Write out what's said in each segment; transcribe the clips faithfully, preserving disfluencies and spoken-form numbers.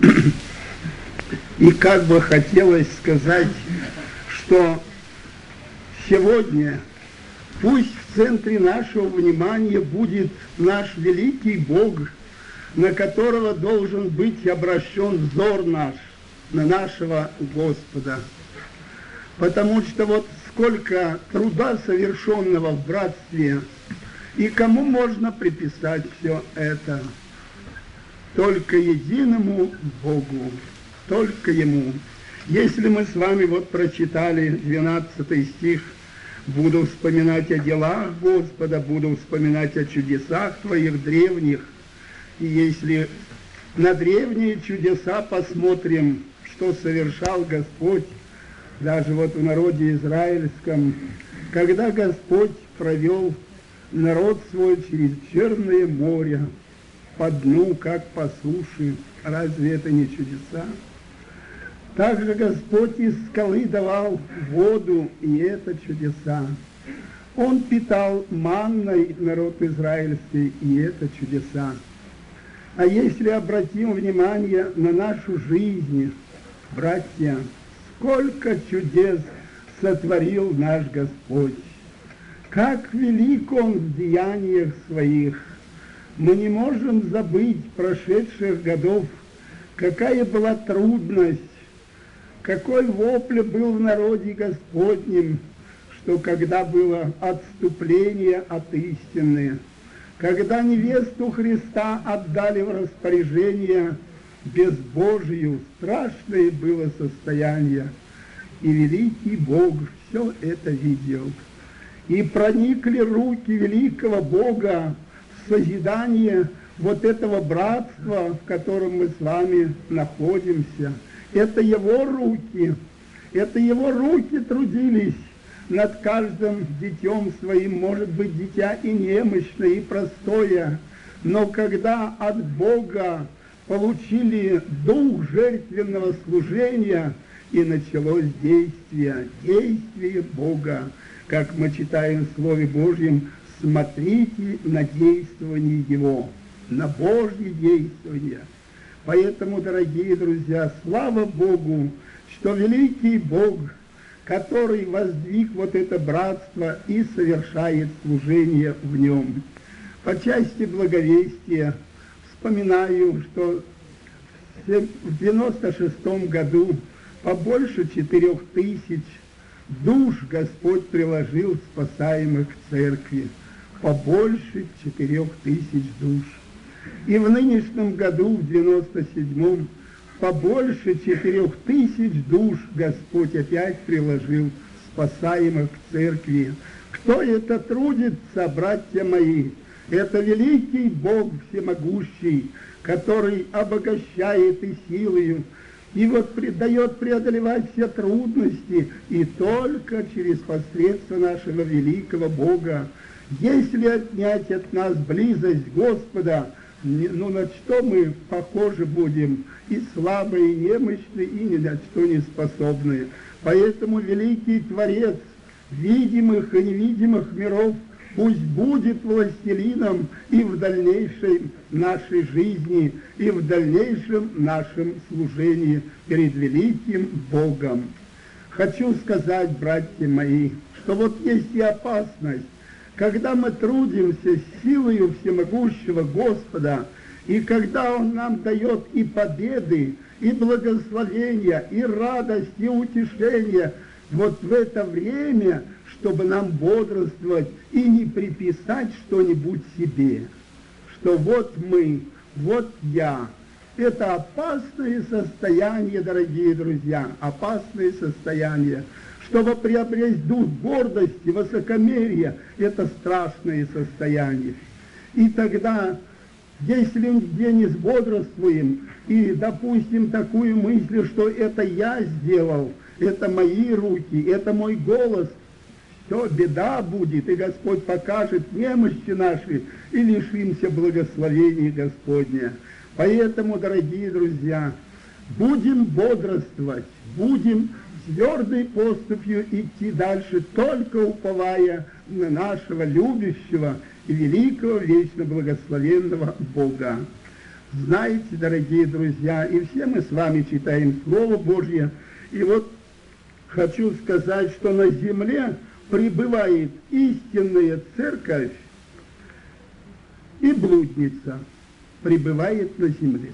И как бы хотелось сказать, что сегодня пусть в центре нашего внимания будет наш великий Бог, на которого должен быть обращен взор наш, на нашего Господа. Потому что вот сколько труда совершенного в братстве, и кому можно приписать все это? Только единому Богу, только Ему. Если мы с вами вот прочитали двенадцатый стих, «Буду вспоминать о делах Господа, буду вспоминать о чудесах Твоих древних». И если на древние чудеса посмотрим, что совершал Господь, даже вот в народе израильском, когда Господь провел народ свой через Черное море, по дну, как по суше, разве это не чудеса? Также Господь из скалы давал воду, и это чудеса. Он питал манной народ израильский, и это чудеса. А если обратим внимание на нашу жизнь, братья, сколько чудес сотворил наш Господь! Как велик Он в деяниях Своих! Мы не можем забыть прошедших годов, какая была трудность, какой вопль был в народе Господнем, что когда было отступление от истины, когда невесту Христа отдали в распоряжение безбожию, страшное было состояние, и великий Бог все это видел. И проникли руки великого Бога в созидание вот этого братства, в котором мы с вами находимся. Это Его руки, это Его руки трудились над каждым детем своим, может быть, дитя и немощное, и простое, но когда от Бога получили дух жертвенного служения, и началось действие, действие Бога, как мы читаем в Слове Божьем: смотрите на действование Его, на Божье действование. Поэтому, дорогие друзья, слава Богу, что великий Бог, который воздвиг вот это братство и совершает служение в нем. По части благовестия вспоминаю, что в девяносто шестом году побольше четырех тысяч душ Господь приложил спасаемых к церкви. Побольше четырех тысяч душ. И в нынешнем году, в девяносто седьмом, побольше четырех тысяч душ Господь опять приложил спасаемых к церкви. Кто это трудится, братья мои? Это великий Бог всемогущий, который обогащает и силою, и вот дает преодолевать все трудности, и только через посредство нашего великого Бога. Если отнять от нас близость Господа, ну на что мы похожи будем? И слабые, и немощные, и ни на что не способные. Поэтому великий Творец видимых и невидимых миров пусть будет властелином и в дальнейшей нашей жизни, и в дальнейшем нашем служении перед великим Богом. Хочу сказать, братья мои, что вот есть и опасность, когда мы трудимся силою всемогущего Господа, и когда Он нам дает и победы, и благословения, и радость, и утешение, вот в это время, чтобы нам бодрствовать и не приписать что-нибудь себе, что вот мы, вот я. Это опасное состояние, дорогие друзья, опасное состояние. Чтобы приобрести дух гордости, высокомерия, это страшное состояние. И тогда, если где не бодрствуем и допустим такую мысль, что это я сделал, это мои руки, это мой голос, все, беда будет, и Господь покажет немощи наши, и лишимся благословения Господня. Поэтому, дорогие друзья, будем бодрствовать, будем твердой поступью идти дальше, только уповая на нашего любящего и великого, вечно благословенного Бога. знаете, дорогие друзья, и все мы с вами читаем Слово Божье, и вот хочу сказать, что на земле пребывает истинная церковь, и блудница пребывает на земле.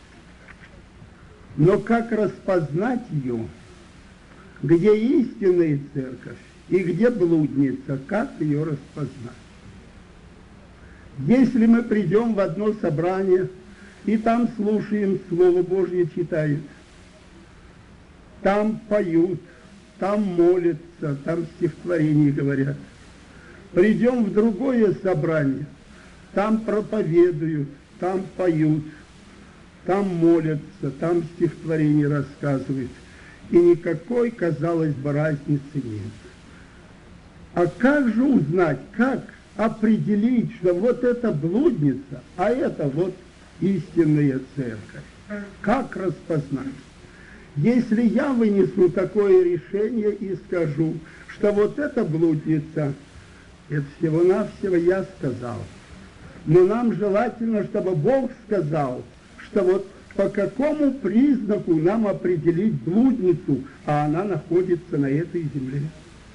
Но как распознать ее, где истинная церковь и где блудница, как ее распознать? Если мы придем в одно собрание, и там слушаем Слово Божье, читают, там поют, там молятся, там стихотворения говорят. Придем в другое собрание, там проповедуют, там поют, там молятся, там стихотворения рассказывают. И никакой, казалось бы, разницы нет. А как же узнать, как определить, что вот это блудница, а это вот истинная церковь? Как распознать? Если я вынесу такое решение и скажу, что вот эта блудница, это всего-навсего я сказал. Но нам желательно, чтобы Бог сказал, что вот по какому признаку нам определить блудницу, а она находится на этой земле.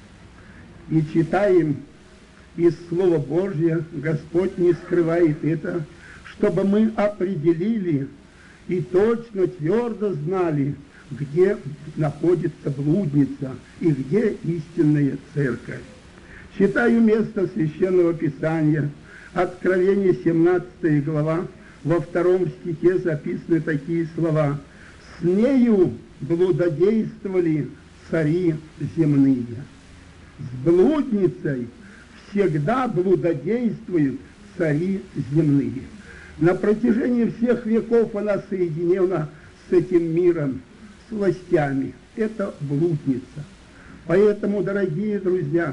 И читаем из Слова Божьего, Господь не скрывает это, чтобы мы определили и точно, твердо знали, где находится блудница и где истинная церковь. Читаю место Священного Писания, Откровение семнадцатая глава, во втором стихе записаны такие слова: «С нею блудодействовали цари земные». С блудницей всегда блудодействуют цари земные. На протяжении всех веков она соединена с этим миром, с властями. Это блудница. Поэтому, дорогие друзья,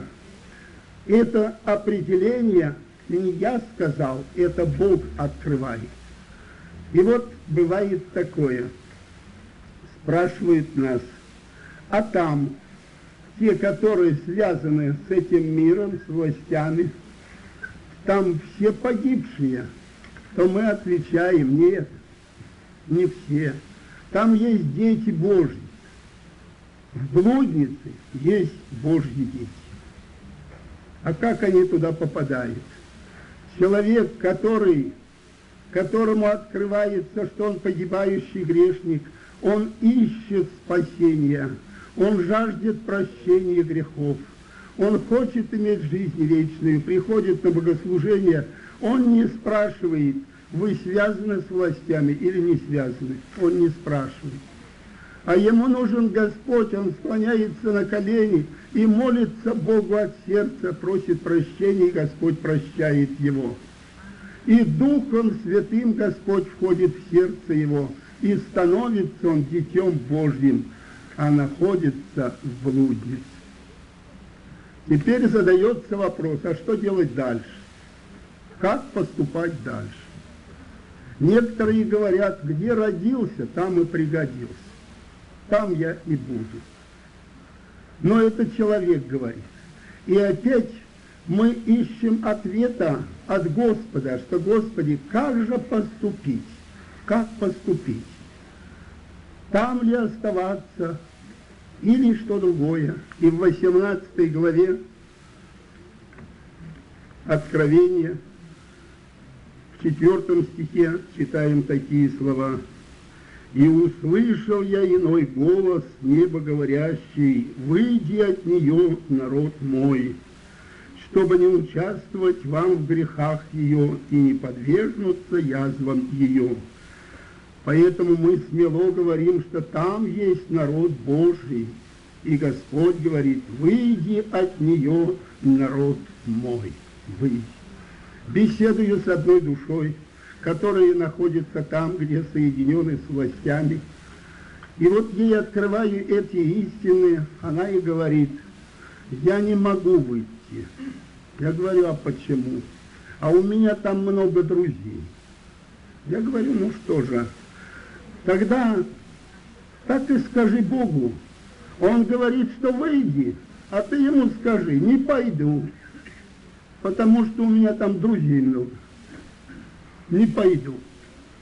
это определение не я сказал, это Бог открывает. И вот бывает такое. Спрашивают нас, а там те, которые связаны с этим миром, с властями, там все погибшие, то мы отвечаем: нет, не все. Там есть дети Божьи. В блуднице есть Божьи дети. А как они туда попадают? Человек, который, которому открывается, что он погибающий грешник, он ищет спасения, он жаждет прощения грехов, он хочет иметь жизнь вечную, приходит на богослужение, он не спрашивает, вы связаны с властями или не связаны, он не спрашивает. А ему нужен Господь, он склоняется на колени и молится Богу от сердца, просит прощения, и Господь прощает его. И Духом Святым Господь входит в сердце его, и становится он детем Божьим, а находится в блуднице. Теперь задается вопрос, а что делать дальше? Как поступать дальше? Некоторые говорят, где родился, там и пригодился. Там я и буду. Но это человек говорит. И опять мы ищем ответа от Господа, что, Господи, как же поступить? Как поступить? Там ли оставаться или что другое? И в восемнадцатой главе Откровения, в четвертом стихе читаем такие слова: «И услышал я иной голос неба говорящий: выйди от нее, народ мой, чтобы не участвовать вам в грехах ее и не подвергнуться язвам ее». Поэтому мы смело говорим, что там есть народ Божий, и Господь говорит: выйди от нее, народ мой, выйди. Беседую с одной душой, которые находятся там, где соединены с властями. И вот ей открываю эти истины, она и говорит: я не могу выйти. Я говорю: а почему? А у меня там много друзей. Я говорю: ну что же, тогда так и скажи Богу. Он говорит, что выйди, а ты ему скажи: не пойду, потому что у меня там друзей много. Не пойду.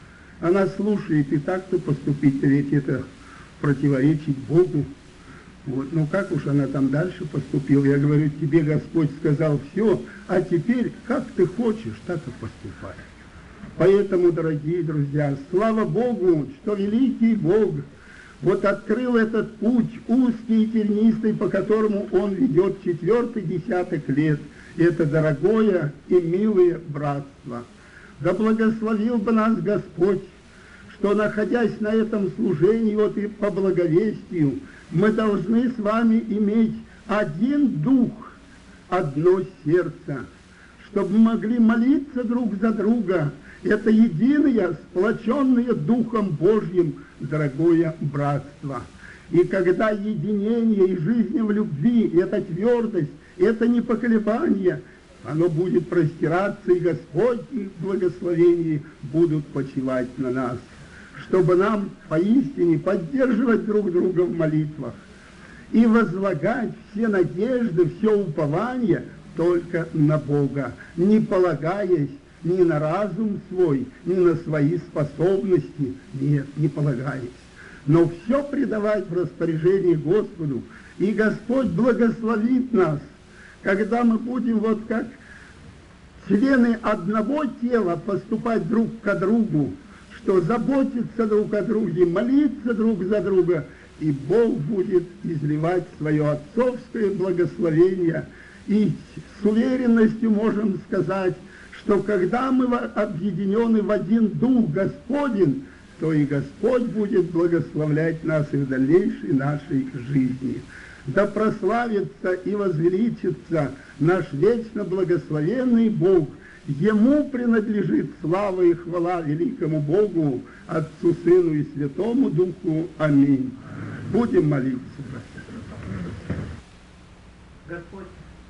она слушает и так-то поступить, ведь это противоречить Богу. Вот. Ну как уж она там дальше поступила? Я говорю, тебе Господь сказал все, а теперь как ты хочешь, так и поступай. Поэтому, дорогие друзья, слава Богу, что великий Бог вот открыл этот путь узкий и тернистый, по которому Он ведет четвертый десяток лет. Это дорогое и милое братство. Да благословил бы нас Господь, что, находясь на этом служении, вот и по благовестию, мы должны с вами иметь один дух, одно сердце, чтобы мы могли молиться друг за друга. Это единое, сплоченное Духом Божьим, дорогое братство. И когда единение и жизнь в любви, эта твердость, это непоколебание, оно будет простираться, и Господь и благословения будут почивать на нас, чтобы нам поистине поддерживать друг друга в молитвах и возлагать все надежды, все упования только на Бога, не полагаясь ни на разум свой, ни на свои способности, нет, не полагаясь, но все предавать в распоряжение Господу, и Господь благословит нас, когда мы будем вот как члены одного тела поступать друг к другу, что заботиться друг о друге, молиться друг за друга, и Бог будет изливать свое отцовское благословение. И с уверенностью можем сказать, что когда мы объединены в один Дух Господень, то и Господь будет благословлять нас и в дальнейшей нашей жизни. Да прославится и возвеличится наш вечно благословенный Бог. Ему принадлежит слава и хвала великому Богу, Отцу, Сыну и Святому Духу. Аминь. Будем молиться. Господь,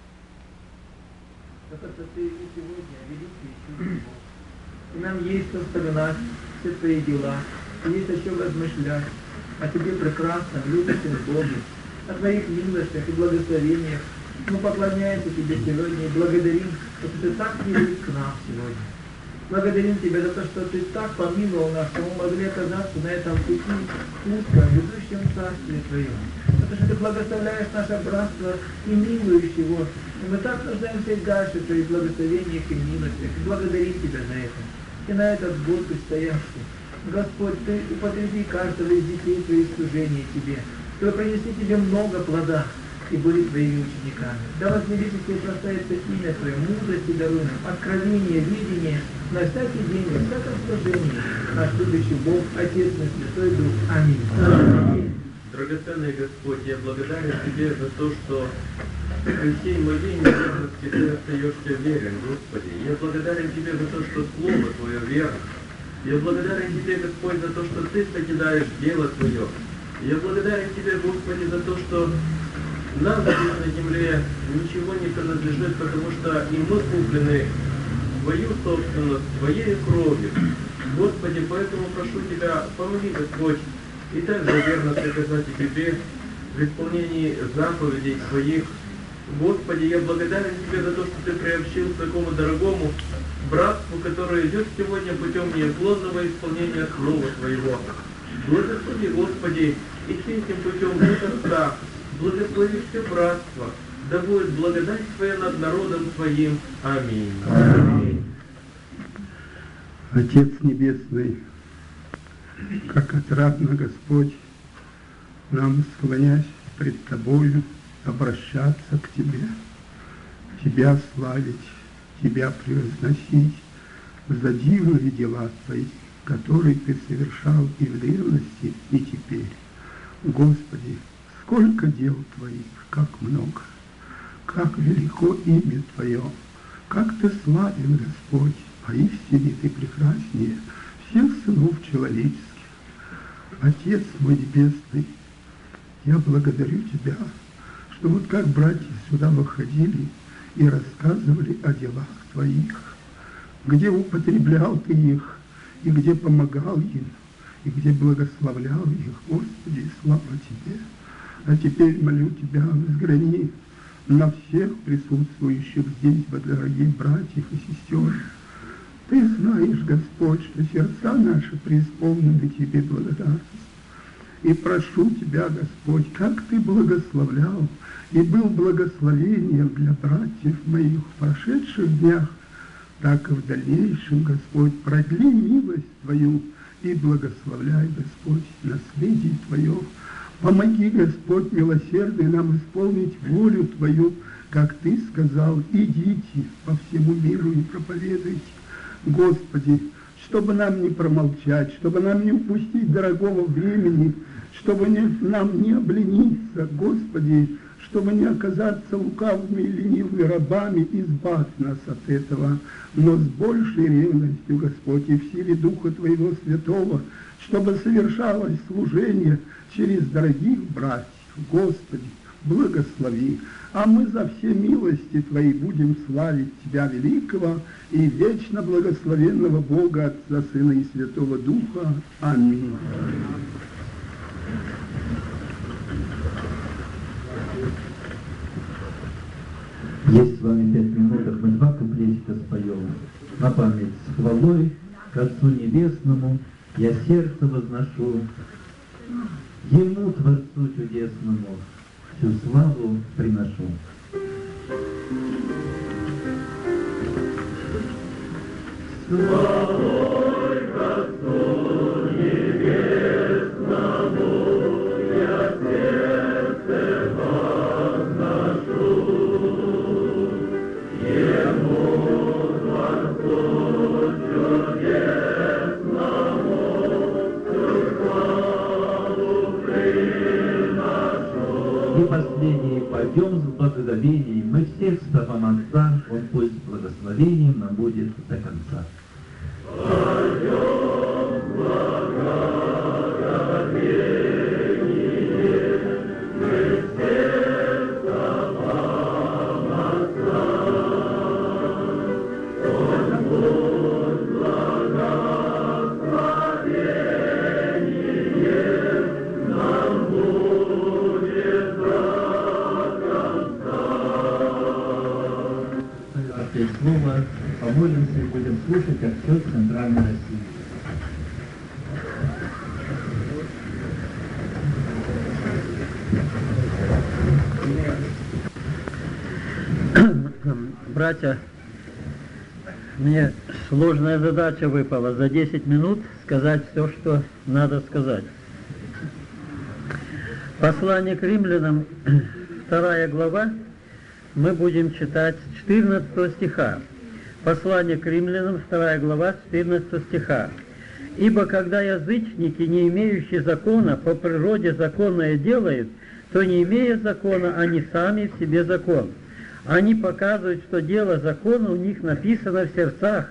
за то, что Ты и сегодня великий и чудный Бог. И нам есть что вспоминать все Твои дела, есть о чем размышлять, о Тебе прекрасном, любящем Боге, о Твоих милостях и благословениях. Мы поклоняемся Тебе сегодня и благодарим, что Ты так милый к нам сегодня. Благодарим Тебя за то, что Ты так помиловал нас, что мы могли оказаться на этом пути узком, ведущем царстве Твоем. За то, что Ты благословляешь наше братство и милуешь его. И мы так нуждаемся и дальше в Твоих благословениях и милостях. И благодарим Тебя за это. И на этот год предстоящий. Господь, Ты употреби каждого из детей Твоих служений Тебе, чтобы принести Тебе много плода и были Твоими учениками. Да возвеличится и прославится имя Твое, мудрости даруй нам, откровение, видение на всякий день, на всяком служении. Наш любящий Бог, Отец наш, Святой Дух. Аминь. Аминь. Драгоценный Господь, я благодарен Тебе за то, что при всей моей неверности Ты остаешься верен, Господи. Я благодарен Тебе за то, что Слово Твое верно. Я благодарен Тебе, Господь, за то, что Ты созидаешь дело Твое. Я благодарен Тебе, Господи, за то, что нам здесь на земле ничего не принадлежит, потому что и мы куплены Твою собственность, Твоей кровью. Господи, поэтому прошу Тебя, помоги, Господь, и также верно приказать и Тебе в исполнении заповедей Твоих. Господи, я благодарен Тебе за то, что Ты приобщил к такому дорогому братству, которое идет сегодня путем неуклонного исполнения Слова Твоего. Благослови, Господи, идти этим путем до конца. Благослови все братство, да будет благодать Твоя над народом Твоим. Аминь. Аминь. Отец Небесный, как отрадно, Господь, нам, склонясь пред Тобою, обращаться к Тебе, Тебя славить, Тебя превозносить за дивные дела Твои, которые Ты совершал и в древности, и теперь. Господи, сколько дел Твоих, как много, как велико имя Твое, как Ты славен, Господь, поистине Ты прекраснее всех сынов человеческих. Отец мой Небесный, я благодарю Тебя, что вот как братья сюда выходили и рассказывали о делах Твоих, где употреблял Ты их, и где помогал им, и где благословлял их. Господи, слава Тебе! А теперь молю Тебя, взгляни на всех присутствующих здесь, дорогие братьев и сестер, Ты знаешь, Господь, что сердца наши преисполнены Тебе благодарность. И прошу Тебя, Господь, как Ты благословлял и был благословением для братьев моих в прошедших днях, так и в дальнейшем, Господь, продли милость Твою и благословляй, Господь, наследие Твое. Помоги, Господь, милосердный нам исполнить волю Твою, как Ты сказал, идите по всему миру и проповедуйте. Господи, чтобы нам не промолчать, чтобы нам не упустить дорогого времени, чтобы не, нам не облениться, Господи, чтобы не оказаться лукавыми и ленивыми рабами, избавь нас от этого, но с большей ревностью, Господь, и в силе Духа Твоего Святого, чтобы совершалось служение через дорогих братьев, Господи, благослови, а мы за все милости Твои будем славить Тебя, великого и вечно благословенного Бога, Отца, Сына и Святого Духа. Аминь. Есть с вами пять минуток, мы два куплетика споем. На память с хвалой к Отцу Небесному я сердце возношу, Ему, Творцу Чудесному, всю славу приношу. Славой к Отцу Небесному я сердце возношу, Ему, Творцу Чудесному, всю славу приношу. И последний пойдем с благоговением, мы всех стопам Отца, Он пусть благословением нам будет до конца. Пойдем с благоговением, мы всех стопам Отца, Он пусть благословением нам будет до конца. Опять слово, помолимся и будем слушать отчет Центральной России. Братья, мне сложная задача выпала за десять минут сказать все, что надо сказать. Послание к римлянам, вторая глава, мы будем читать с четырнадцатого стиха. Послание к римлянам, вторая глава, четырнадцатого стиха. «Ибо когда язычники, не имеющие закона, по природе законное делают, то, не имея закона, они сами в себе закон. Они показывают, что дело закона у них написано в сердцах,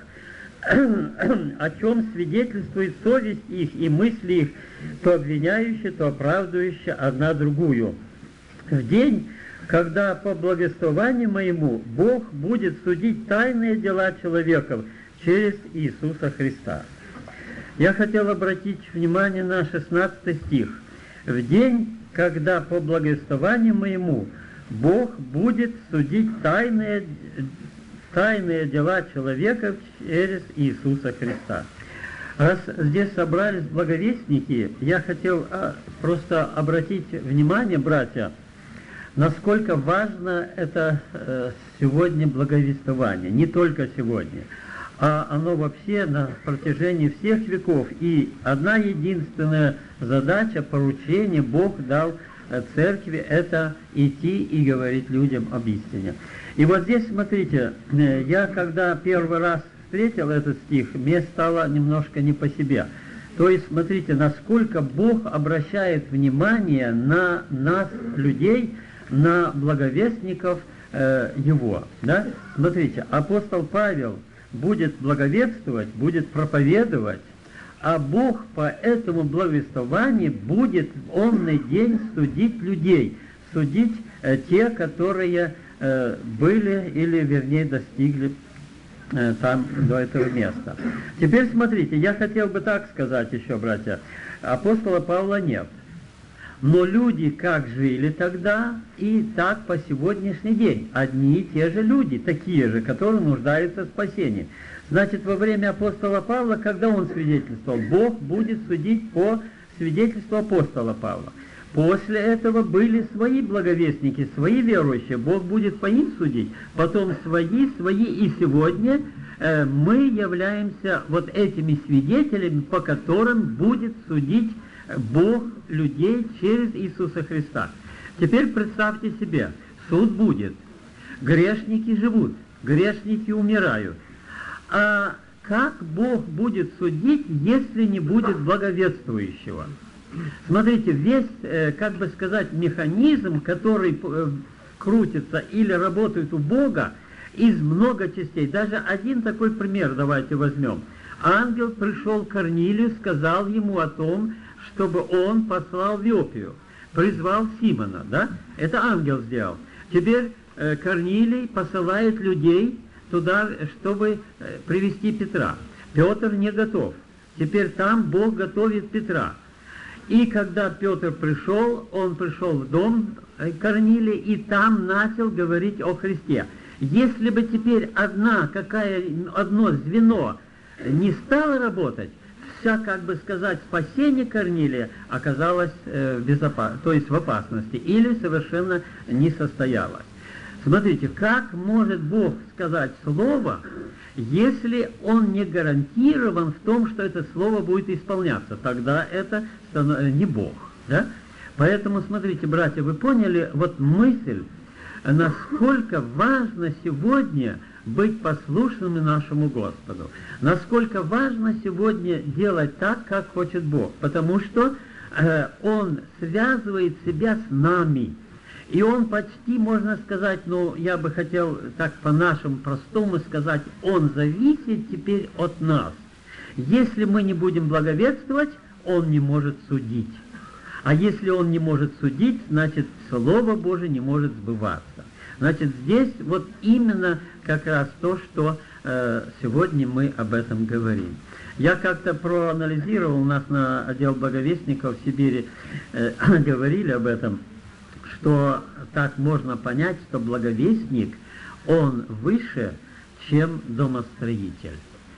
о чем свидетельствует совесть их и мысли их, то обвиняющие, то оправдывающие одна другую. В день, когда по благословению моему Бог будет судить тайные дела человеков через Иисуса Христа». Я хотел обратить внимание на шестнадцатый стих. «В день, когда по благословению моему Бог будет судить тайные, тайные дела человека через Иисуса Христа». Раз здесь собрались благовестники, я хотел а, просто обратить внимание, братья, насколько важно это э, сегодня благовествование, не только сегодня, а оно вообще на протяжении всех веков. И одна единственная задача, поручение Бог дал э, церкви, это идти и говорить людям об истине. И вот здесь, смотрите, э, я когда первый раз встретил этот стих, мне стало немножко не по себе. То есть, смотрите, насколько Бог обращает внимание на нас, людей, на благовестников э, Его. Да? Смотрите, апостол Павел будет благовествовать, будет проповедовать, а Бог по этому благовествованию будет в онный день судить людей, судить э, те, которые э, были или, вернее, достигли э, там до этого места. Теперь смотрите, я хотел бы так сказать еще, братья, апостола Павла нет. Но люди как жили тогда, и так по сегодняшний день. Одни и те же люди, такие же, которые нуждаются в спасении. Значит, во время апостола Павла, когда он свидетельствовал, Бог будет судить по свидетельству апостола Павла. После этого были свои благовестники, свои верующие, Бог будет по ним судить, потом свои, свои, и сегодня э, мы являемся вот этими свидетелями, по которым будет судить Бог людей через Иисуса Христа. Теперь представьте себе, суд будет, грешники живут, грешники умирают. А как Бог будет судить, если не будет благовествующего? Смотрите, весь, э, как бы сказать, механизм, который э, крутится или работает у Бога, из много частей. Даже один такой пример давайте возьмем. Ангел пришел к Корнилию, сказал ему о том, чтобы он послал в Иопию, призвал Симона, да? Это ангел сделал. Теперь э, Корнилий посылает людей туда, чтобы э, привести Петра. Петр не готов. Теперь там Бог готовит Петра. И когда Петр пришел, он пришел в дом Корнилия и там начал говорить о Христе. Если бы теперь одна, какая, одно звено не стало работать, вся, как бы сказать, спасение Корнилия оказалось э, в безопас... то есть в опасности, или совершенно не состоялось. Смотрите, как может Бог сказать слово, если Он не гарантирован в том, что это слово будет исполняться? Тогда это не Бог. Да? Поэтому, смотрите, братья, вы поняли вот мысль, насколько важно сегодня быть послушными нашему Господу. Насколько важно сегодня делать так, как хочет Бог. Потому что э, Он связывает себя с нами. И Он почти, можно сказать, ну, я бы хотел так по-нашему простому сказать, Он зависит теперь от нас. Если мы не будем благовествовать, Он не может судить. А если Он не может судить, значит, Слово Божие не может сбываться. Значит, здесь вот именно как раз то, что э, сегодня мы об этом говорим. Я как-то проанализировал, у нас на отдел благовестников в Сибири э, говорили об этом, что так можно понять, что благовестник, он выше, чем домостроитель.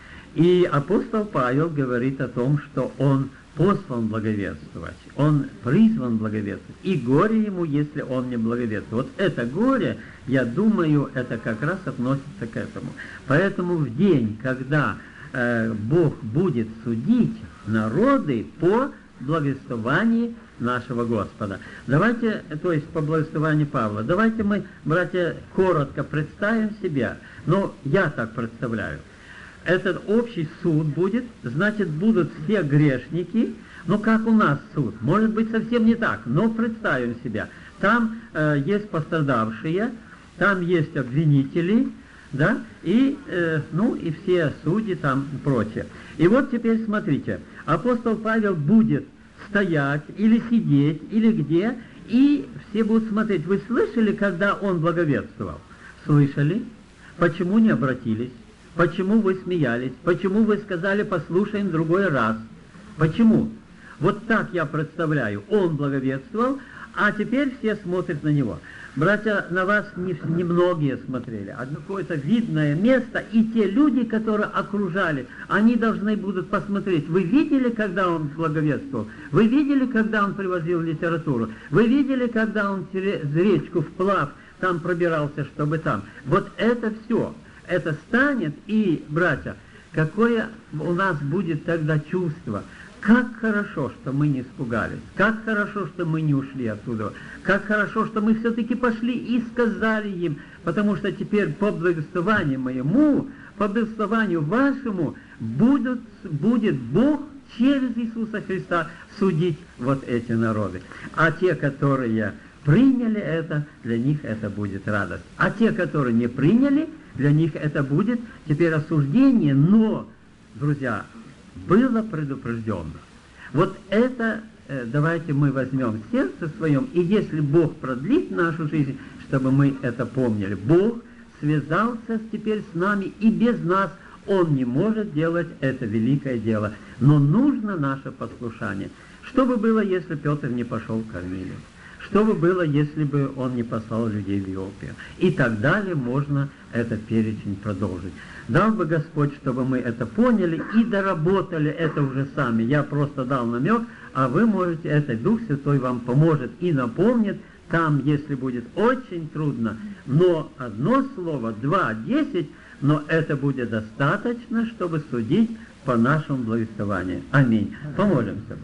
И апостол Павел говорит о том, что он послан благовествовать, он призван благовествовать, и горе ему, если он не благовествует. Вот это горе, я думаю, это как раз относится к этому. Поэтому в день, когда э, Бог будет судить народы по благовествованию нашего Господа. Давайте, то есть по благовествованию Павла, давайте мы, братья, коротко представим себя. Ну, я так представляю. Этот общий суд будет, значит, будут все грешники, ну, как у нас суд. Может быть, совсем не так, но представим себя. Там э, есть пострадавшие, там есть обвинители, да, и, э, ну, и все судьи там и прочее. И вот теперь смотрите, апостол Павел будет стоять или сидеть, или где, и все будут смотреть. Вы слышали, когда он благовествовал? Слышали? Почему не обратились? Почему вы смеялись? Почему вы сказали, послушаем другой раз? Почему? Вот так я представляю. Он благовествовал, а теперь все смотрят на него. Братья, на вас не, не многие смотрели, а какое-то видное место, и те люди, которые окружали, они должны будут посмотреть. Вы видели, когда он благовествовал? Вы видели, когда он привозил литературу? Вы видели, когда он через речку вплав там пробирался, чтобы там? Вот это все. Это станет, и, братья, какое у нас будет тогда чувство. Как хорошо, что мы не испугались, как хорошо, что мы не ушли оттуда, как хорошо, что мы все-таки пошли и сказали им, потому что теперь по благословению моему, по благословению вашему будут, будет Бог через Иисуса Христа судить вот эти народы. А те, которые приняли это, для них это будет радость. А те, которые не приняли, для них это будет теперь осуждение, но, друзья, было предупреждено. Вот это э, давайте мы возьмем в сердце своем, и если Бог продлит нашу жизнь, чтобы мы это помнили. Бог связался теперь с нами, и без нас Он не может делать это великое дело. Но нужно наше послушание. Что бы было, если Петр не пошел к Корнилию? Что бы было, если бы он не послал людей в Иопию? И так далее можно этот перечень продолжить. Дал бы Господь, чтобы мы это поняли и доработали это уже сами. Я просто дал намек, а вы можете, это Дух Святой вам поможет и напомнит, там, если будет очень трудно, но одно слово, два, десять, но это будет достаточно, чтобы судить по нашему благовествованию. Аминь. Помолимся.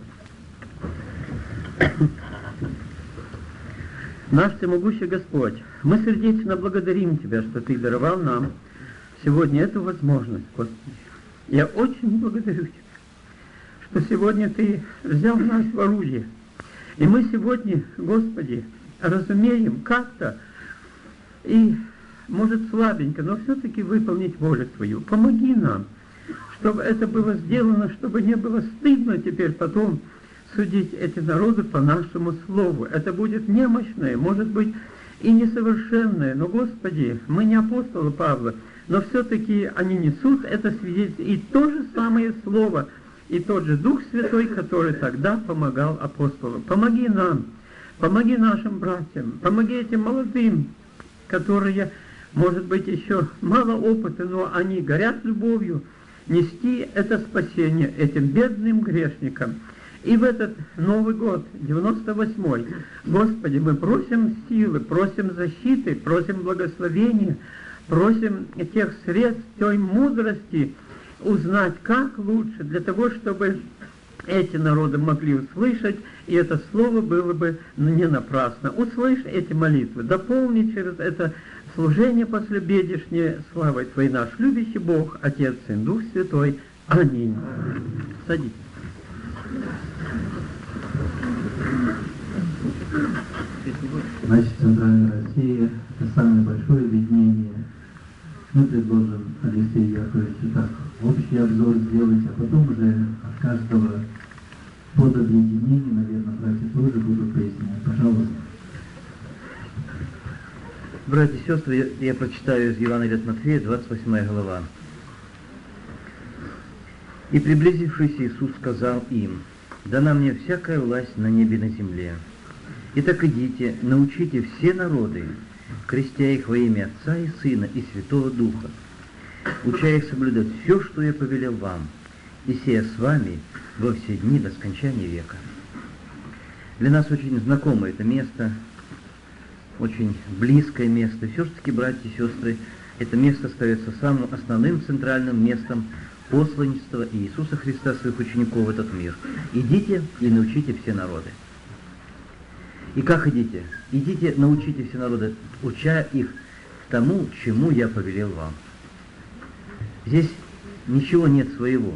Наш всемогущий Господь, мы сердечно благодарим Тебя, что Ты даровал нам сегодня эту возможность, Господи. Я очень благодарю Тебя, что сегодня Ты взял нас в орудие. И мы сегодня, Господи, разумеем как-то и, может, слабенько, но все-таки выполнить волю Твою. Помоги нам, чтобы это было сделано, чтобы не было стыдно теперь потом судить эти народы по нашему слову. Это будет немощное, может быть, и несовершенное, но, Господи, мы не апостолы Павла, но все-таки они несут это свидетельство, и то же самое слово, и тот же Дух Святой, который тогда помогал апостолам. Помоги нам, помоги нашим братьям, помоги этим молодым, которые, может быть, еще мало опыта, но они горят любовью, нести это спасение этим бедным грешникам. И в этот Новый год, девяносто восьмой, Господи, мы просим силы, просим защиты, просим благословения, просим тех средств, той мудрости узнать, как лучше, для того, чтобы эти народы могли услышать, и это слово было бы не напрасно. Услышь эти молитвы, дополни через это служение послебедешнее славой Твоей наш любящий Бог, Отец, Сын, Дух Святой. Аминь. Садитесь. Значит, Центральная Россия – это самое большое объединение. Мы предложим Алексею Яковлевичу так общий обзор сделать, а потом уже от каждого подобъединения, наверное, братья тоже будут пояснять. Пожалуйста. Братья и сестры, я, я прочитаю из Евангелия от Матфея, двадцать восьмая глава. «И приблизившись, Иисус сказал им: дана мне всякая власть на небе и на земле. Итак, идите, научите все народы, крестя их во имя Отца и Сына и Святого Духа, уча их соблюдать все, что я повелел вам, и сея с вами во все дни до скончания века». Для нас очень знакомо это место, очень близкое место. Все-таки, братья и сестры, это место остается самым основным центральным местом посланничества Иисуса Христа своих учеников в этот мир. Идите и научите все народы. И как идите? Идите, научите все народы, уча их тому, чему я повелел вам. Здесь ничего нет своего.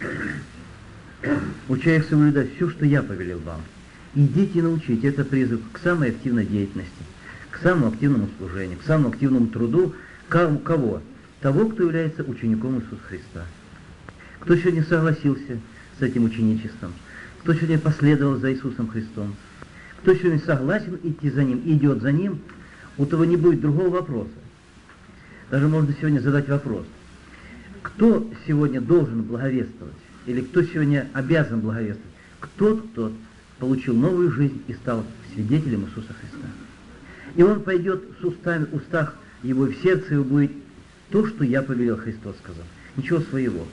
Уча их соблюдать все, что я повелел вам. Идите и научите. Это призыв к самой активной деятельности, к самому активному служению, к самому активному труду. Кого? Того, кто является учеником Иисуса Христа. Кто сегодня согласился с этим ученичеством? Кто сегодня последовал за Иисусом Христом? Кто сегодня согласен идти за Ним, идет за Ним, у того не будет другого вопроса. Даже можно сегодня задать вопрос. Кто сегодня должен благовествовать? Или кто сегодня обязан благовествовать? Кто тот получил новую жизнь и стал свидетелем Иисуса Христа. И он пойдет с устами, устах его, и в сердце его будет то, что я повелел, Христос сказал. Ничего своего.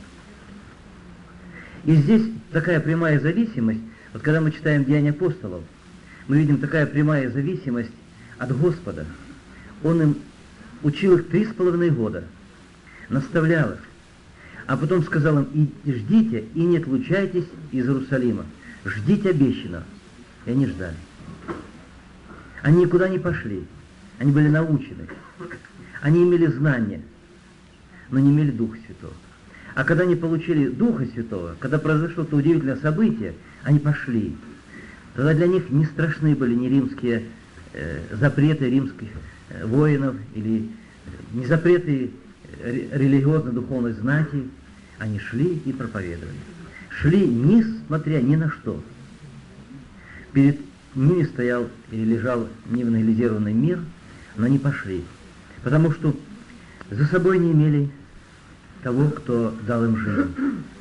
И здесь такая прямая зависимость, вот когда мы читаем Деяния апостолов, мы видим такая прямая зависимость от Господа. Он им учил их три с половиной года, наставлял их, а потом сказал им: и ждите, и не отлучайтесь из Иерусалима, ждите обещанного. И они ждали. Они никуда не пошли, они были научены, они имели знания, но не имели Духа Святого. А когда они получили Духа Святого, когда произошло то удивительное событие, они пошли. Тогда для них не страшны были ни римские э, запреты римских э, воинов, или не запреты религиозно-духовной знати. Они шли и проповедовали. Шли, несмотря ни на что. Перед ними стоял или лежал неевангелизированный мир, но они пошли. Потому что за собой не имели того, кто дал им жизнь,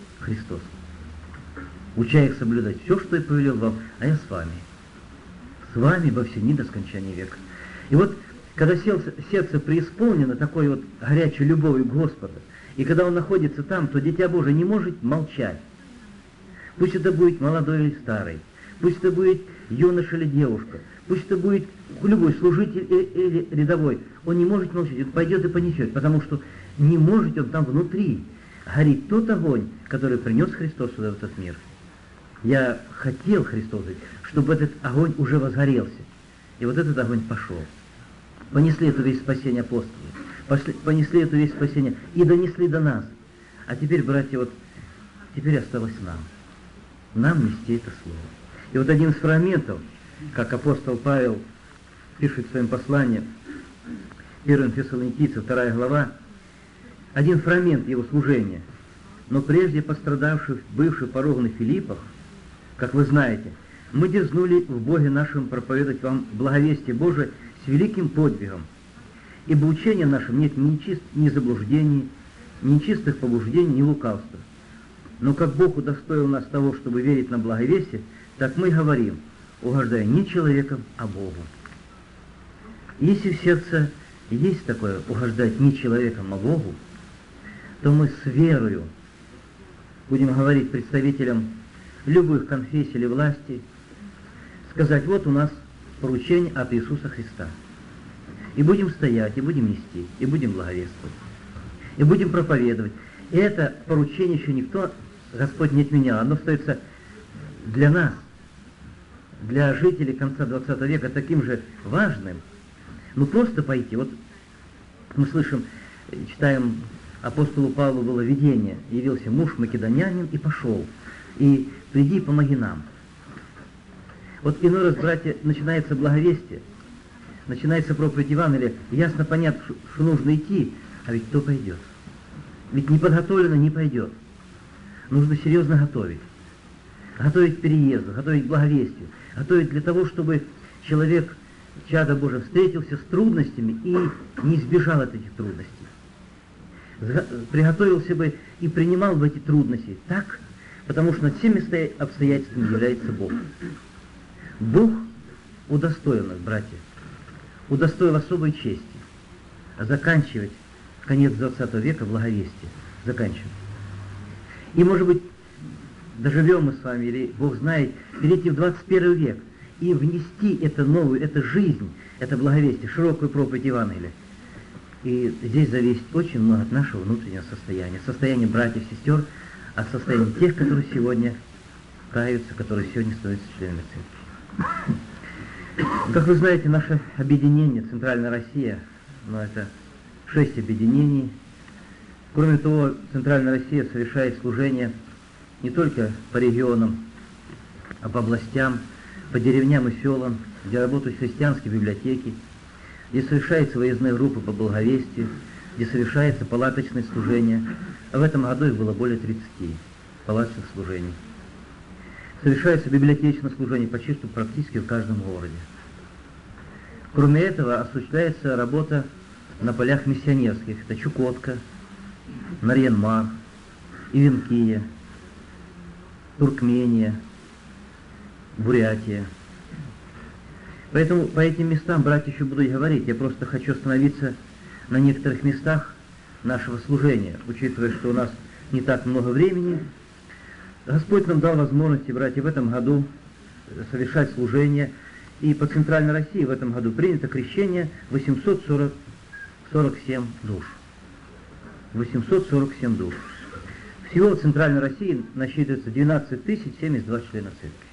Христос. Уча их соблюдать все, что я повелел вам, а я с вами. с вами во все дни до скончания века. И вот, когда сердце, сердце преисполнено такой вот горячей любовью к Господу, и когда он находится там, то Дитя Божие не может молчать. Пусть это будет молодой или старый, пусть это будет юноша или девушка, пусть это будет любой служитель или рядовой, он не может молчать, он пойдет и понесет, потому что не может он там внутри. Горит тот огонь, который принес Христос сюда, в этот мир. Я хотел, Христос, чтобы этот огонь уже возгорелся. И вот этот огонь пошел. Понесли эту весть спасения апостолы, понесли эту весть спасения и донесли до нас. А теперь, братья, вот, теперь осталось нам. Нам нести это слово. И вот один из фрагментов, как апостол Павел пишет в своем послании, первое Фессалоникийцам, вторая глава, один фрагмент его служения. Но прежде пострадавший, бывший порог на Филиппах, как вы знаете, мы дерзнули в Боге нашем проповедовать вам благовестие Божие с великим подвигом. Ибо учение нашем нет ни, чист, ни заблуждений, ни чистых побуждений, ни лукавства. Но как Бог удостоил нас того, чтобы верить на благовестие, так мы говорим, угождая не человеком, а Богу. Если в сердце есть такое угождать не человеком, а Богу, то мы с верою будем говорить представителям любых конфессий или властей, сказать, вот у нас поручение от Иисуса Христа. И будем стоять, и будем нести, и будем благовествовать, и будем проповедовать. И это поручение еще никто, Господь не отменял, оно остается для нас, для жителей конца двадцатого века таким же важным. Ну просто пойти, вот мы слышим, читаем, апостолу Павлу было видение, явился муж македонянин и пошел, и приди, помоги нам. Вот иной раз, братья, начинается благовестие, начинается проповедь Евангелия, ясно понятно, что нужно идти, а ведь кто пойдет? Ведь не подготовлено не пойдет. Нужно серьезно готовить. Готовить к переезду, готовить к благовестию, готовить для того, чтобы человек, чадо Божие, встретился с трудностями и не избежал от этих трудностей. Приготовился бы и принимал бы эти трудности так, потому что над всеми обстоятельствами является Бог. Бог удостоил нас, братья, удостоил особой чести заканчивать конец двадцатого века благовестие. Заканчивать. И, может быть, доживем мы с вами, или Бог знает, перейти в двадцать первый век и внести это новую, это жизнь, это благовестие, широкую проповедь Евангелия. И здесь зависит очень много от нашего внутреннего состояния, состояния братьев, сестер, от состояния тех, которые сегодня каются, которые сегодня становятся членами церкви. Как вы знаете, наше объединение Центральная Россия, ну, это шесть объединений. Кроме того, Центральная Россия совершает служение не только по регионам, а по областям, по деревням и селам, где работают христианские библиотеки, где совершаются выездные группы по благовестию, где совершается палаточное служение. А в этом году их было более тридцати палаточных служений. Совершается библиотечное служение почти что практически в каждом городе. Кроме этого, осуществляется работа на полях миссионерских. Это Чукотка, Нарьян-Мар, Ивенкия, Туркмения, Бурятия. Поэтому по этим местам, братья, еще буду говорить. Я просто хочу остановиться на некоторых местах нашего служения, учитывая, что у нас не так много времени. Господь нам дал возможности, братья, в этом году совершать служение. И по Центральной России в этом году принято крещение восемьсот сорок семь душ. восемьсот сорок семь душ. Всего в Центральной России насчитывается двенадцать тысяч семьдесят два члена церкви.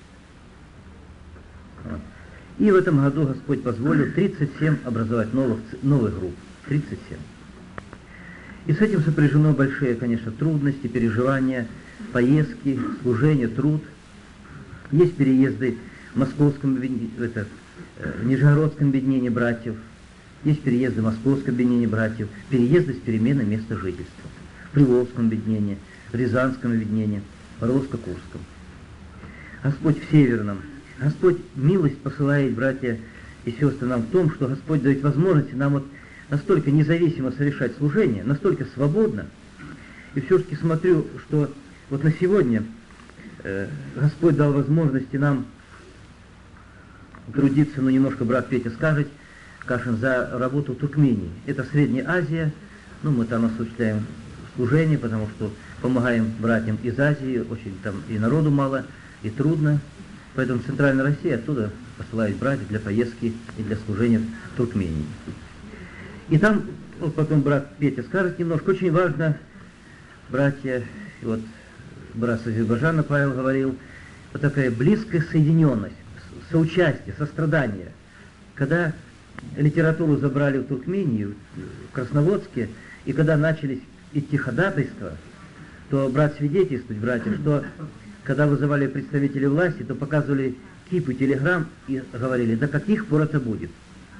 Вот. И в этом году Господь позволил тридцать семь образовать новых, новых групп. тридцать семь. И с этим сопряжено большие, конечно, трудности, переживания, поездки, служение, труд. Есть переезды в Московском, это, в Нижегородском объединении братьев, есть переезды в Московском объединении братьев, переезды с переменой места жительства. В Приволжском объединении, в Рязанском объединении, в Орловско-Курском. Господь в Северном. Господь милость посылает, братья и сестры, нам в том, что Господь дает возможности нам вот настолько независимо совершать служение, настолько свободно. И все-таки смотрю, что вот на сегодня э, Господь дал возможности нам утрудиться, но немножко брат Петя скажет, Кашин, за работу в Туркмении. Это Средняя Азия, ну мы там осуществляем служение, потому что помогаем братьям из Азии, очень там и народу мало, и трудно. Поэтому Центральная Россия оттуда посылает братьев для поездки и для служения в Туркмении. И там, вот потом брат Петя скажет немножко, очень важно, братья, вот брат с Азербайджана Павел говорил, вот такая близкая соединенность, соучастие, сострадание. Когда литературу забрали в Туркмению, в Красноводске, и когда начались идти ходатайства, то брат свидетельствует, братья, что когда вызывали представителей власти, то показывали кипы телеграмм и говорили, до каких пор это будет.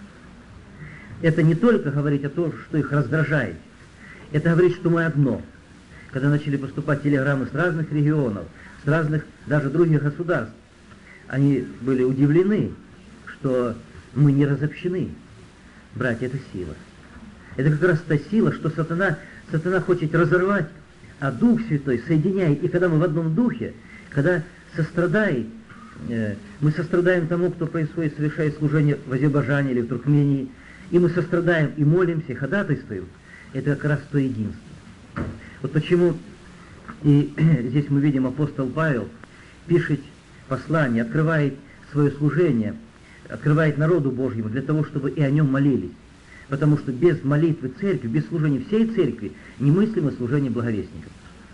Это не только говорить о том, что их раздражает, это говорит, что мы одно. Когда начали поступать телеграммы с разных регионов, с разных даже других государств, они были удивлены, что мы не разобщены. Братья, это сила. Это как раз та сила, что сатана, сатана хочет разорвать, а Дух Святой соединяет. И когда мы в одном духе, когда сострадает, э, мы сострадаем тому, кто происходит, совершает служение в Азербайджане или в Туркмении, и мы сострадаем и молимся, и ходатайствуем, это как раз то единство. Вот почему и здесь мы видим, апостол Павел пишет послание, открывает свое служение, открывает народу Божьему для того, чтобы и о нем молились. Потому что без молитвы церкви, без служения всей церкви немыслимо служение благовестников.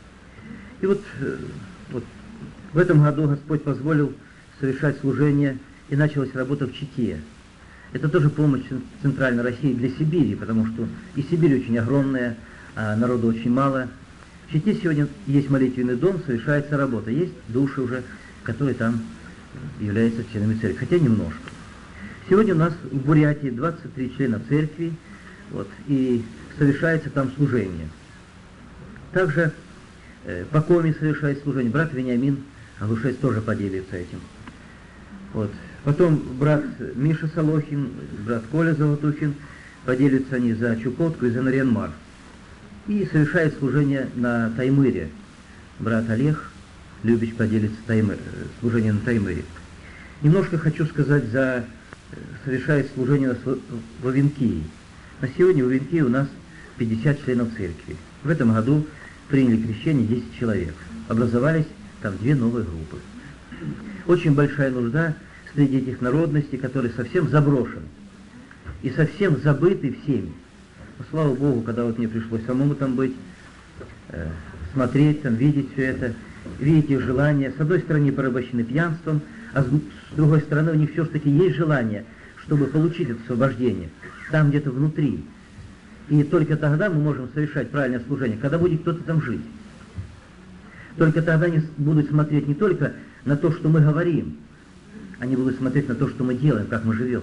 И вот, вот в этом году Господь позволил совершать служение, и началась работа в Чите. Это тоже помощь Центральной России для Сибири, потому что и Сибирь очень огромная, а народу очень мало. В Чите сегодня есть молитвенный дом, совершается работа. Есть души уже, которые там являются членами церкви, хотя немножко. Сегодня у нас в Бурятии двадцать три члена церкви, вот, и совершается там служение. Также э, по Коми совершает служение. Брат Вениамин Аглушец тоже поделится этим. Вот. Потом брат Миша Солохин, брат Коля Золотухин поделятся они за Чукотку и за Нарьян-Мар. И совершает служение на Таймыре. Брат Олег Любич поделится таймы, служение на Таймыре. Немножко хочу сказать за совершает служение в Овенкии. На сегодня в Овенкии у нас пятьдесят членов церкви. В этом году приняли крещение десять человек. Образовались там две новые группы. Очень большая нужда среди этих народностей, которые совсем заброшены и совсем забыты всеми. Но, слава Богу, когда вот мне пришлось самому там быть, э, смотреть, там, видеть все это, видеть их желания. С одной стороны, порабощены пьянством, а с, с другой стороны, у них все-таки есть желание, чтобы получить это освобождение, там где-то внутри. И только тогда мы можем совершать правильное служение, когда будет кто-то там жить. Только тогда они будут смотреть не только на то, что мы говорим, они будут смотреть на то, что мы делаем, как мы живем.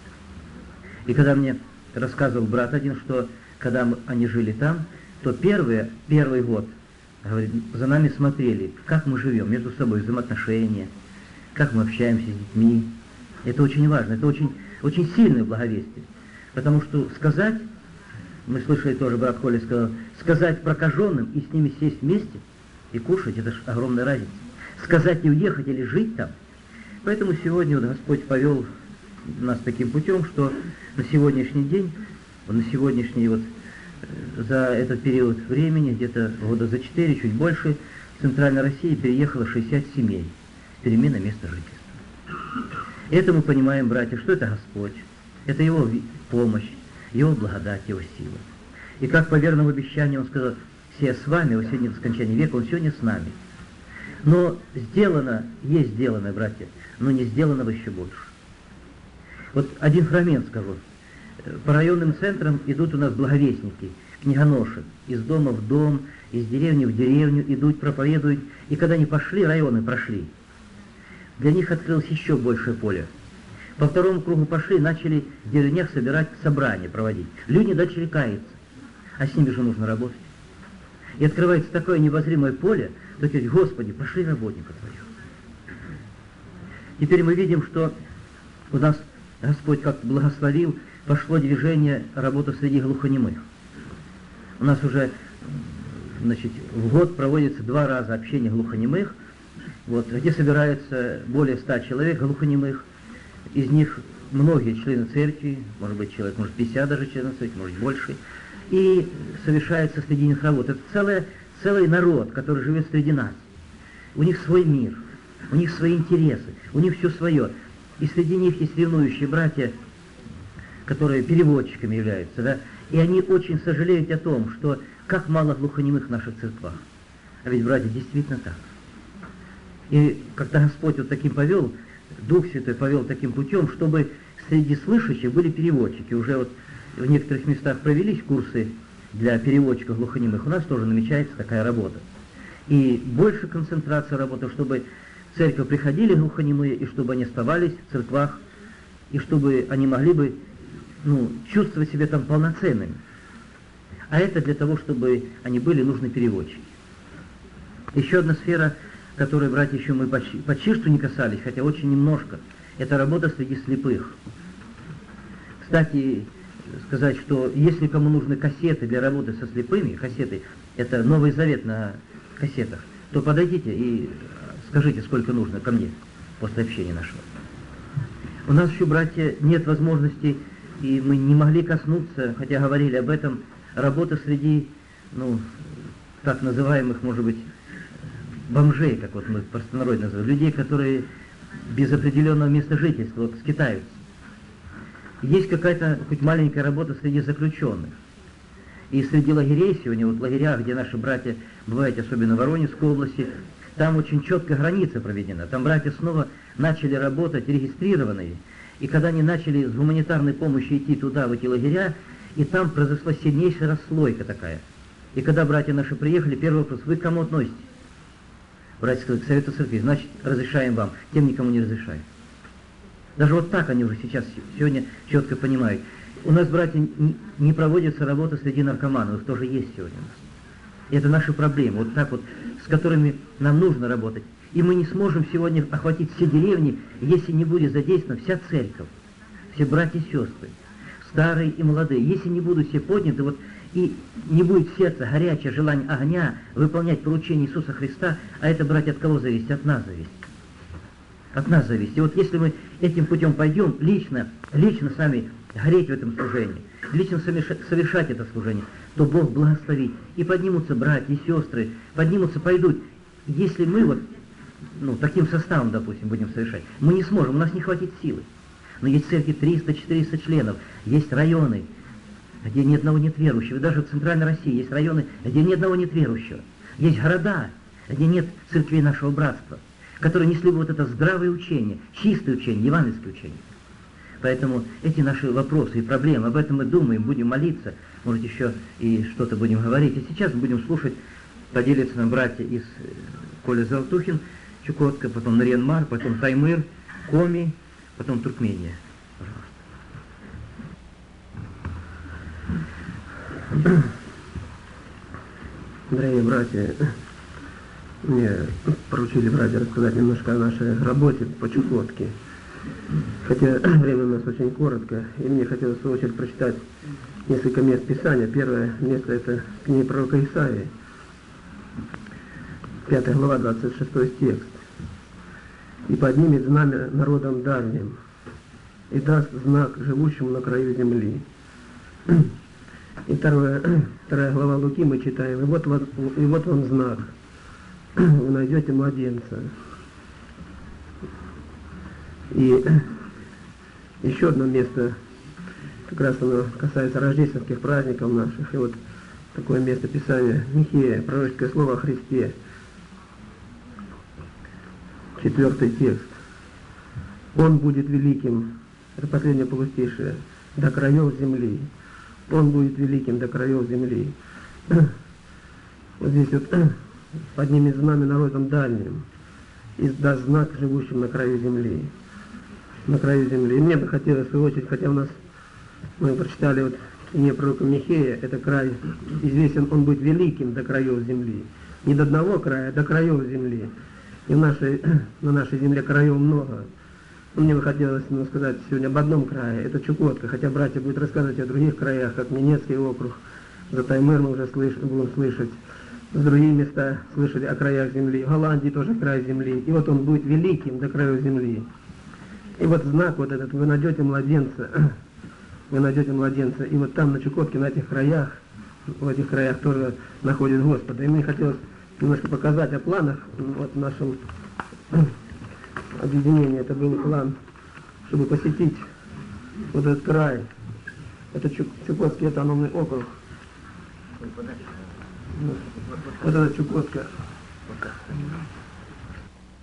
И когда мне рассказывал брат один, что когда мы, они жили там, то первые, первый год, говорит, за нами смотрели, как мы живем, между собой, взаимоотношения, как мы общаемся с детьми. Это очень важно, это очень, очень сильное благовестие. Потому что сказать, мы слышали тоже, брат Коля сказал, сказать прокаженным и с ними сесть вместе и кушать, это же огромная разница. Сказать и уехать или жить там. Поэтому сегодня вот Господь повел нас таким путем, что на сегодняшний день, на сегодняшний вот, за этот период времени, где-то года за четыре, чуть больше, в Центральной России переехало шестьдесят семей. Перемена места жительства. Это мы понимаем, братья, что это Господь. Это Его помощь, Его благодать, Его сила. И как по верному обещанию Он сказал, «Се с вами, во сегодня до скончания века, Он сегодня с нами». Но сделано, есть сделано, братья, но не сделано еще больше. Вот один фрагмент скажу. По районным центрам идут у нас благовестники, книгоноши. Из дома в дом, из деревни в деревню идут, проповедуют. И когда они пошли, районы прошли, для них открылось еще большее поле. По второму кругу пошли, начали в деревнях собирать собрания, проводить. Люди начали каяться, а с ними же нужно работать. И открывается такое невоззримое поле, то говорит, Господи, пошли работников Твоих. Теперь мы видим, что у нас Господь как благословил, пошло движение работы среди глухонемых. У нас уже, значит, в год проводится два раза общение глухонемых, вот, где собирается более ста человек глухонемых, из них многие члены церкви, может быть, человек, может, пятьдесят даже членов церкви, может, больше, и совершается среди них работа. Это целый, целый народ, который живет среди нас. У них свой мир, у них свои интересы, у них все свое. И среди них есть ревнующие братья, которые переводчиками являются, да, и они очень сожалеют о том, что как мало глухонемых в наших церквах. А ведь, братья, действительно так. И когда Господь вот таким повел, Дух Святой повел таким путем, чтобы среди слышащих были переводчики. Уже вот в некоторых местах провелись курсы для переводчиков глухонемых. У нас тоже намечается такая работа. И больше концентрация работы, чтобы в церковь приходили глухонемые, и чтобы они оставались в церквах, и чтобы они могли бы, ну, чувствовать себя там полноценными. А это для того, чтобы они были нужны переводчики. Еще одна сфера, которой, братья, еще мы почти, почти что не касались, хотя очень немножко, это работа среди слепых. Кстати, сказать, что если кому нужны кассеты для работы со слепыми, кассеты, это Новый Завет на кассетах, то подойдите и скажите, сколько нужно ко мне после общения нашего. У нас еще, братья, нет возможности, и мы не могли коснуться, хотя говорили об этом, работы среди, ну, так называемых, может быть, бомжей, как вот мы простонародно называем, людей, которые без определенного места жительства вот, скитаются. Есть какая-то хоть маленькая работа среди заключенных. И среди лагерей сегодня, вот в лагерях, где наши братья бывают, особенно в Воронежской области, там очень четко граница проведена. Там братья снова начали работать регистрированные. И когда они начали с гуманитарной помощью идти туда, в эти лагеря, и там произошла сильнейшая расслойка такая. И когда братья наши приехали, первый вопрос: вы к кому относитесь? Братья сказали: к Совету Церкви. Значит, разрешаем вам, тем никому не разрешаем. Даже вот так они уже сейчас, сегодня четко понимают. У нас, братья, не, не проводится работа среди наркоманов, их тоже есть сегодня у нас. И это наши проблемы, вот так вот, с которыми нам нужно работать. И мы не сможем сегодня охватить все деревни, если не будет задействована вся церковь, все братья и сестры, старые и молодые. Если не будут все подняты, вот, и не будет в сердце горячее желание огня выполнять поручение Иисуса Христа, а это, братья, от кого зависит? От нас зависит. От нас зависит. И вот если мы этим путем пойдем, лично, лично сами гореть в этом служении, лично совершать это служение, то Бог благословит. И поднимутся братья и сестры, поднимутся, пойдут. Если мы вот, ну, таким составом, допустим, будем совершать, мы не сможем, у нас не хватит силы. Но есть церкви триста-четыреста членов, есть районы, где ни одного нет верующего. Даже в Центральной России есть районы, где ни одного нет верующего. Есть города, где нет церквей нашего братства, которые несли бы вот это здравое учение, чистое учение, евангельское учение. Поэтому эти наши вопросы и проблемы, об этом мы думаем, будем молиться, может, еще и что-то будем говорить. И сейчас будем слушать, поделятся нам братья из Коля Золотухин, Чукотка, потом Нарьян-Мар, потом Таймыр, Коми, потом Туркмения. Пожалуйста. Дорогие братья, мне поручили братья рассказать немножко о нашей работе по Чукотке. Хотя время у нас очень коротко, и мне хотелось в свою очередь прочитать несколько мест Писания. Первое место — это книга пророка Исаии, пятая глава, двадцать шестой текст. «И поднимет знамя народом дальним, и даст знак живущему на краю земли». И второе, вторая глава Луки мы читаем: «И вот, и вот вам знак, вы найдете младенца». И еще одно место, как раз оно касается рождественских праздников наших. И вот такое место Писания, Михея, пророческое слово о Христе. Четвертый текст. «Он будет великим», это последнее полустишее, «до краев земли». Он будет великим до краев земли. Вот здесь вот: «поднимет знамя народом дальним, и даст знак живущим на краю земли». На краю земли. И мне бы хотелось, в свою очередь, хотя у нас, мы прочитали вот в книге пророка Михея, это край известен, он будет великим до краев земли. Не до одного края, а до краев земли. И в нашей, на нашей земле краев много. Но мне бы хотелось, ну, сказать сегодня об одном крае, это Чукотка, хотя братья будут рассказывать о других краях, как Минецкий округ, за Таймыр мы уже слыш, будем слышать, в другие места слышали о краях земли, в Голландии тоже край земли, и вот он будет великим до краев земли. И вот знак вот этот, вы найдете младенца, вы найдете младенца, и вот там на Чукотке, на этих краях, в этих краях тоже находит Господа. И мне хотелось немножко показать о планах вот в нашем объединении. Это был план, чтобы посетить вот этот край. Это Чукотский автономный округ. Вот это Чукотка.